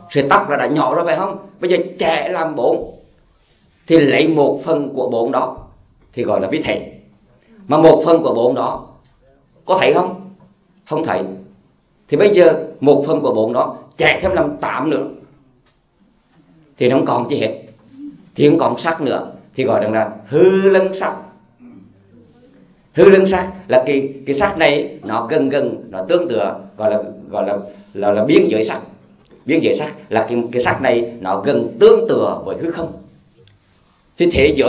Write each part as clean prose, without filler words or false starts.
sợi tóc là đã nhỏ rồi phải không? Bây giờ trẻ làm 4 thì lấy 1/4 của 4 đó thì gọi là vi thể. Mà 1/4 của 4 đó có thấy không? Không thấy. Thì bây giờ 1/4 của 4 đó chạy thêm làm 8 nữa thì nó không còn chi hết, thì không còn sắc nữa, thì gọi là hư lân sắc. Hư lân sắc là cái sắc này nó gần nó tương tự, gọi là biên giới sắc. Biên giới sắc là cái sắc này nó gần tương tự với hư không. Thì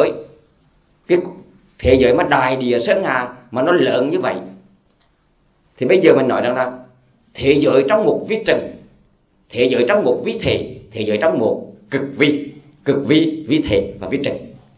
thế giới mà đại địa sơn hà mà nó lớn như vậy, thì bây giờ mình nói rằng là thế giới trong một vi trần, thế giới trong một vi thể, thế giới trong một cực vi, vi thể và vi trần,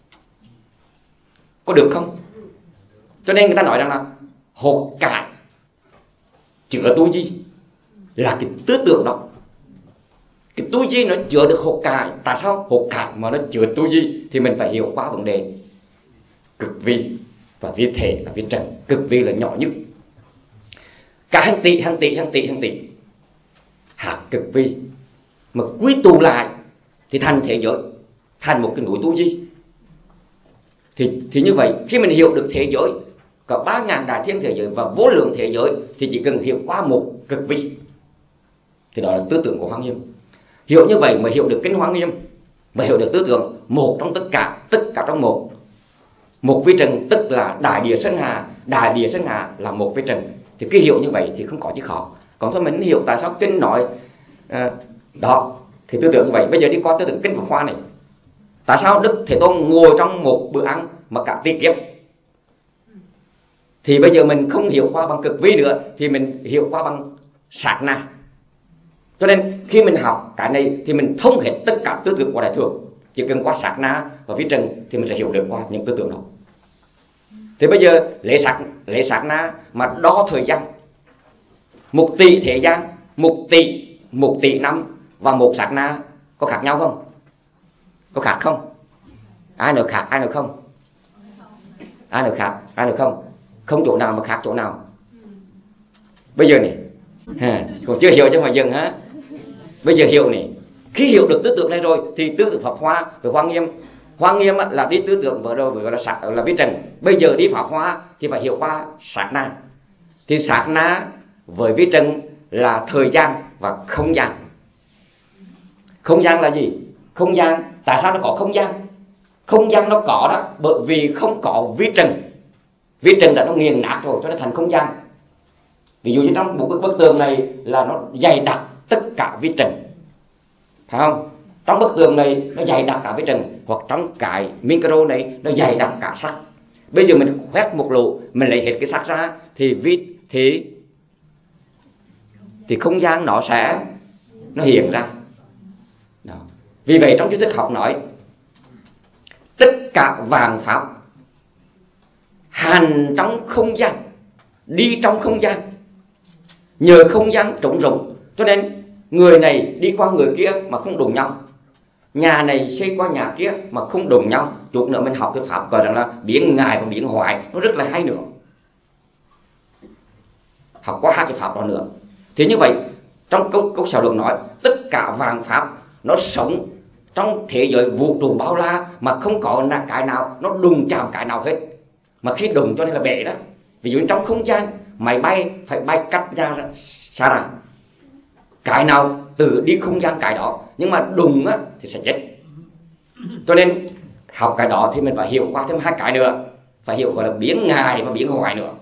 có được không? Cho nên người ta nói rằng là hột cải chứa tu di, là cái tư tưởng đó. Cái tu di nó chứa được hột cải. Tại sao hột cải mà nó chứa tu di? Thì mình phải hiểu qua vấn đề cực vi và vi thể và vi trần. Cực vi là nhỏ nhất, cả hàng tỷ hạt cực vi mà quy tụ lại thì thành thế giới, thành một cái núi tu di. Thì như vậy, khi mình hiểu được thế giới có 3.000 đại thiên thế giới và vô lượng thế giới, thì chỉ cần hiểu qua một cực vi, thì đó là tư tưởng của Hoa Nghiêm. Hiểu như vậy mới hiểu được kinh Hoa Nghiêm, mới hiểu được tư tưởng một trong tất cả trong một. Một vi trần tức là đại địa sơn hà, đại địa sơn hà là một vi trần. Thì khi hiểu như vậy thì không có gì khó. Còn thôi mình hiểu tại sao kinh nói đó thì tư tưởng như vậy. Bây giờ đi qua tư tưởng kinh Pháp Hoa này. Tại sao Đức Thế Tôn ngồi trong một bữa ăn mà cả tỷ kiếp? Thì bây giờ mình không hiểu qua bằng cực vi nữa, thì mình hiểu qua bằng sát na. Cho nên khi mình học cái này thì mình thông hết tất cả tư tưởng của Đại Thừa. Chỉ cần qua sát na và vi trần thì mình sẽ hiểu được qua những tư tưởng đó. Thì bây giờ lấy sát na mà đo thời gian, 1 tỷ thế gian, 1 tỷ năm và một sát na có khác nhau không? Có khác không? Ai nói khác, ai nói không? Ai nói khác, ai nói không? Không chỗ nào mà khác chỗ nào. Bây giờ này còn chưa hiểu cho mà dừng hả? Bây giờ hiểu này. Khi hiểu được tư tưởng này rồi thì tư tưởng Pháp Hoa với Hoa Nghiêm là đi tư tưởng vừa rồi gọi là vi trần. Bây giờ đi Pháp Hoa thì phải hiểu qua sát na. Thì sát na với vi trần là thời gian và không gian. Không gian là gì? Không gian, tại sao nó có không gian? Không gian nó có đó bởi vì không có vi trần. Vi trần đã nó nghiền nát rồi cho nó thành không gian. Ví dụ như trong một bức tường này là nó dày đặc tất cả vi trần, phải không? Trong bức tường này nó dày đặc cả vi trần, hoặc trong cái micro này nó dày đặc cả sắc. Bây giờ mình khoét một lỗ, mình lấy hết cái sắc ra thì không gian nó sẽ hiện ra đó. Vì vậy trong triết thức học nói tất cả vạn pháp hành trong không gian, đi trong không gian, nhờ không gian trống rỗng, cho nên người này đi qua người kia mà không đụng nhau, nhà này xây qua nhà kia mà không đụng nhau. Chút nữa mình học cái pháp gọi rằng là biến ngài và biến hoại, nó rất là hay nữa. Học qua 2 cái pháp đó nữa. Thì như vậy trong câu sở luận nói tất cả vạn pháp nó sống trong thế giới vũ trụ bao la mà không có cái nào nó đụng chạm cái nào hết. Mà khi đụng cho nên là bể đó. Ví dụ trong không gian máy bay phải bay cách ra xa ra, cái nào từ đi không gian cái đó, nhưng mà đụng á thì sẽ chết. Cho nên học cái đó thì mình phải hiểu qua thêm 2 cái nữa, phải hiểu gọi là biến ngài và biến hoại nữa.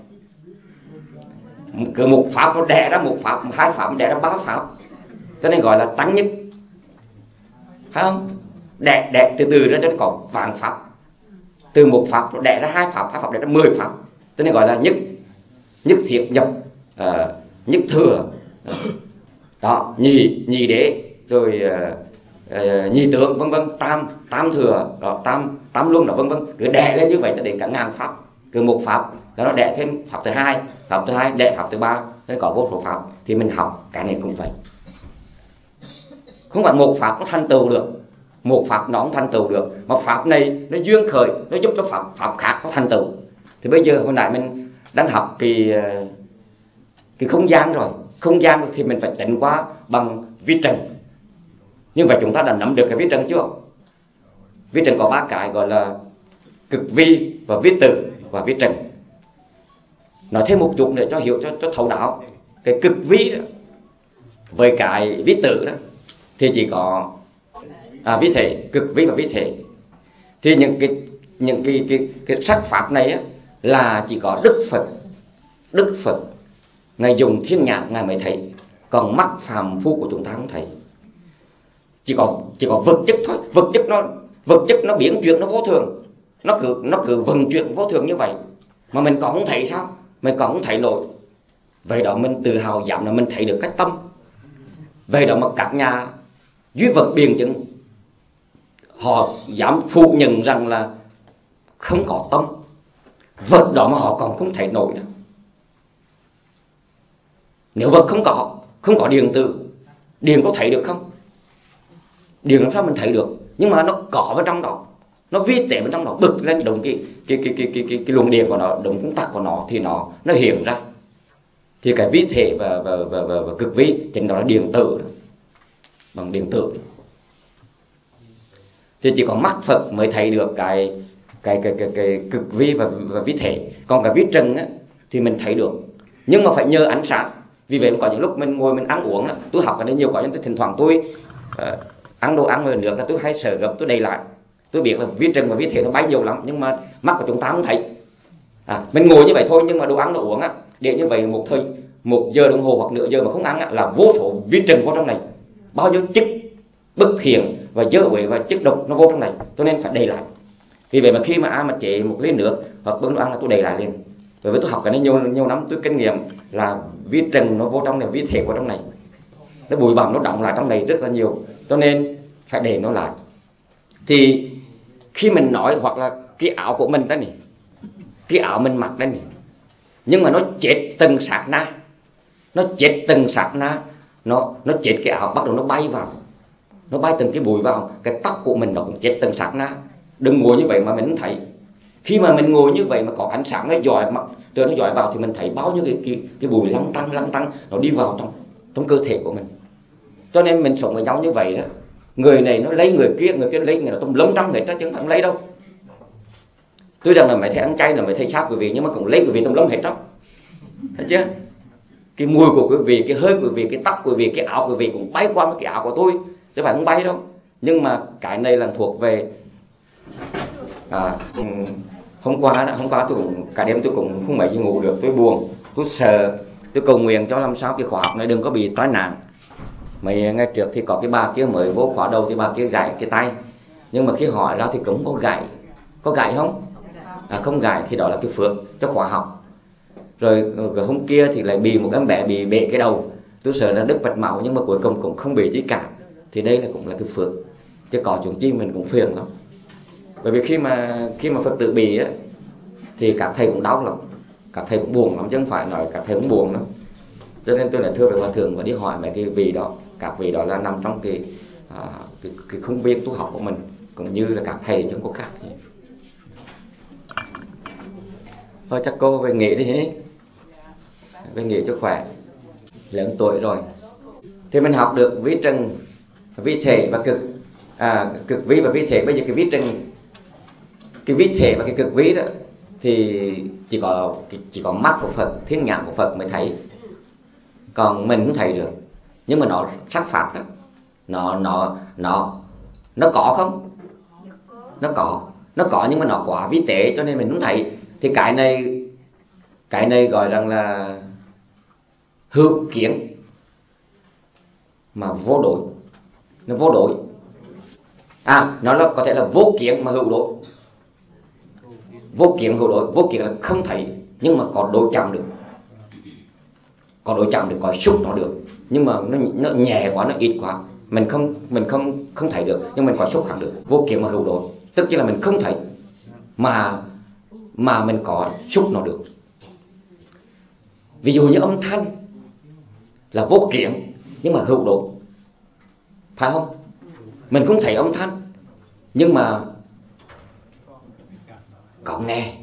Cứ một pháp nó đẻ ra một pháp, 2 pháp nó đẻ ra 3 pháp, cho nên gọi là tăng nhất, phải không? Đẻ từ ra cho nó có vạn pháp. Từ một pháp nó đẻ ra 2 pháp, 2 pháp đẻ ra 10 pháp, cho nên gọi là nhất thiệt nhập, nhất thừa đó, nhị đế, rồi nhị tướng, vân vân, tam thừa đó, tam luân đó, vân vân. Cứ đè lên như vậy cho đến cả ngàn pháp. Cứ một pháp nó đè thêm pháp thứ hai đè pháp thứ 3, nên có vô số pháp. Thì mình học cái này cũng vậy, không phải một pháp nó thành tựu được, một pháp nó không thành tựu được, mà pháp này nó duyên khởi, nó giúp cho pháp khác có thành tựu. Thì bây giờ hồi nãy mình đang học cái không gian rồi, không gian thì mình phải tính qua bằng vi trần. Nhưng vậy chúng ta đã nắm được cái vi trần chưa? Vi trần có 3 cái gọi là cực vi và vi tử và vi trần. Nói thêm một chút để cho hiểu cho thấu đáo. Cái cực vi đó với cái vi tử đó thì chỉ có vi thể, cực vi và vi thể. Thì những cái sắc pháp này á, là chỉ có Đức Phật ngài dùng thiên nhãn ngài mới thấy, còn mắt phàm phu của chúng ta không thấy. Chỉ có vật chất thôi. Vật chất nó biến chuyển, nó vô thường, nó cứ vận chuyển vô thường như vậy mà mình còn không thấy sao? Mình còn không thấy nổi. Vậy đó mình tự hào dám là mình thấy được cái tâm. Vậy đó mà các nhà duy vật biện chứng họ dám phủ nhận rằng là không có tâm. Vật đó mà họ còn không thấy nổi đó. Nếu vật không có điện tử, điện có thấy được không? Điện làm sao mình thấy được? Nhưng mà nó có vào trong đó, nó vi tế bên trong đó, bực lên đúng cái luồng điện của nó, đúng công tắc của nó thì nó hiện ra. Thì cái vi thể và cực vi chính đó là điện tử đó. Bằng điện tử thì chỉ có mắt Phật mới thấy được cái cực vi và vi thể. Còn cái vi trần á thì mình thấy được, nhưng mà phải nhờ ánh sáng. Vì vậy có những lúc mình ngồi mình ăn uống, tôi học cái đấy nhiều, có những thỉnh thoảng tôi ăn đồ ăn rồi nước là tôi hay sợ gấp, tôi đầy lại. Tôi biết là vi trần và vi thể nó bay nhiều lắm, nhưng mà mắt của chúng ta không thấy. Mình ngồi như vậy thôi, nhưng mà đồ ăn đồ uống á, để như vậy một giờ đồng hồ hoặc nửa giờ mà không ăn á, là vô số vi trần vô trong này, bao nhiêu chất bất hiền và dơ uế và chất độc nó vô trong này, cho nên phải đầy lại. Vì vậy mà khi mà ai mà chế một ly nước hoặc bưng đồ ăn là tôi đầy lại liền. Bởi vì tôi học cái này nhiều năm, tôi kinh nghiệm là vi trần nó vô trong này, vi thể của trong này, nó bụi bặm nó đọng lại trong này rất là nhiều, cho nên phải để nó lại. Thì khi mình nói hoặc là cái áo của mình đó này, cái áo mình mặc đây này, nhưng mà nó chết từng sát na, nó chết cái áo, bắt đầu nó bay vào, nó bay từng cái bụi vào, cái tóc của mình nó cũng chết từng sát na. Đừng ngồi như vậy mà mình không thấy. Khi mà mình ngồi như vậy mà có ánh sáng nó dọi mặt, rồi nó dọi vào thì mình thấy bao nhiêu cái bụi lăn tăn nó đi vào trong cơ thể của mình. Cho nên mình sống với nhau như vậy đó, người này nó lấy người kia lấy người nào tùm lum trăm hết đó, chứ không lấy đâu. Tôi rằng là mày thấy ăn chay là mày thấy sao quý vị, nhưng mà cũng lấy quý vị tùm lum hết đó, thấy chưa? Cái mùi của quý vị, cái hơi của quý vị, cái tóc của quý vị, cái áo của quý vị cũng bay qua cái áo của tôi, chứ phải không bay đâu. Nhưng mà cái này là thuộc về hôm qua tôi cũng cả đêm tôi cũng không mấy gì ngủ được, tôi buồn, tôi sợ, tôi cầu nguyện cho làm sao cái khóa học này đừng có bị tai nạn. Mấy ngày trước thì có cái bà kia mới vô khóa đầu thì bà kia gãy cái tay, nhưng mà khi hỏi ra thì cũng có gãy không? Không gãy thì đó là cái phước cho khóa học. Rồi cái hôm kia thì lại bị một em bé bị bể cái đầu, tôi sợ là đứt mạch máu nhưng mà cuối cùng cũng không bị gì cả. Thì đây là cũng là cái phước, chứ có chuyện chi mình cũng phiền lắm. Bởi vì khi mà Phật tử bị á thì các thầy cũng đau lắm, các thầy cũng buồn lắm, chứ không phải nói các thầy cũng buồn lắm. Cho nên tôi lại thưa với hòa thượng và đi hỏi mấy cái vị đó, các vị đó là nằm trong cái không biết tu học của mình, cũng như là các thầy chứ không có khác gì. Thôi chắc cô về nghỉ đi, về nghỉ cho khỏe, lớn tuổi rồi. Thì mình học được vi trần, vi thể và cực vi và vi thể. Bây giờ cái vi trần, cái vi thể và cái cực vi đó thì chỉ có mắt của Phật, thiên nhãn của Phật mới thấy, còn mình không thấy được. Nhưng mà nó sắc pháp đó, nó có không? Nó có nhưng mà nó quá vi tế cho nên mình không thấy. Thì cái này gọi rằng là hữu kiến mà vô đối, nó vô đối. Nó là có thể là vô kiến mà hữu đối. Vô kiến hữu đối, vô kiến là không thấy nhưng mà có đối chạm được, có xúc nó được, nhưng mà nó nhẹ quá, nó ít quá, mình không thấy được, nhưng mình có xúc hẳn được. Vô kiến mà hữu đối tức là mình không thấy mà mình có xúc nó được. Ví dụ như âm thanh là vô kiến nhưng mà hữu đối, phải không? Mình không thấy âm thanh nhưng mà có nghe,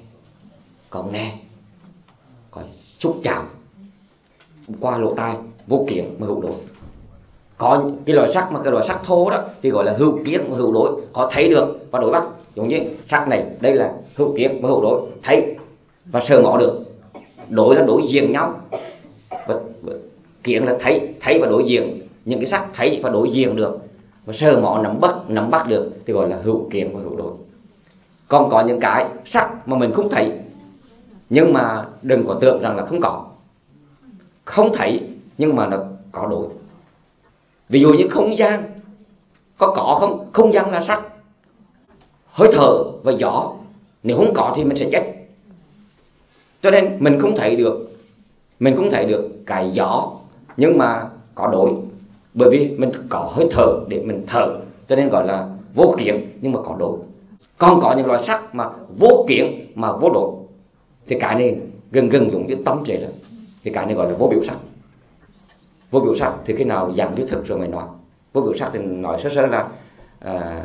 có xúc chạm qua lỗ tai, vô kiến mà hữu đối. Có cái loại sắc mà cái loại sắc thô đó thì gọi là hữu kiến và hữu đối, họ thấy được và đối bắt. Giống như sắc này đây là hữu kiến và hữu đối, thấy và sờ mó được. Đối là đối diện nhau, và kiến là thấy và đối diện. Những cái sắc thấy và đối diện được và sờ mó nắm bắt được thì gọi là hữu kiến và hữu đối. Còn có những cái sắc mà mình không thấy, nhưng mà đừng có tưởng rằng là không thấy nhưng mà nó có đối. Ví dụ như không gian, có không? Không gian là sắc, hơi thở và gió, nếu không có thì mình sẽ chết. Cho nên mình không thấy được cái gió nhưng mà có đối, bởi vì mình có hơi thở để mình thở, cho nên gọi là vô kiến nhưng mà có đối. Còn có những loại sắc mà vô kiến mà vô đối thì cái này gần giống như tâm trí rồi, thì cái này gọi là vô biểu sắc. Vô biểu sắc thì khi nào dạng biết thức rồi mới nói. Vô biểu sắc thì nói sơ là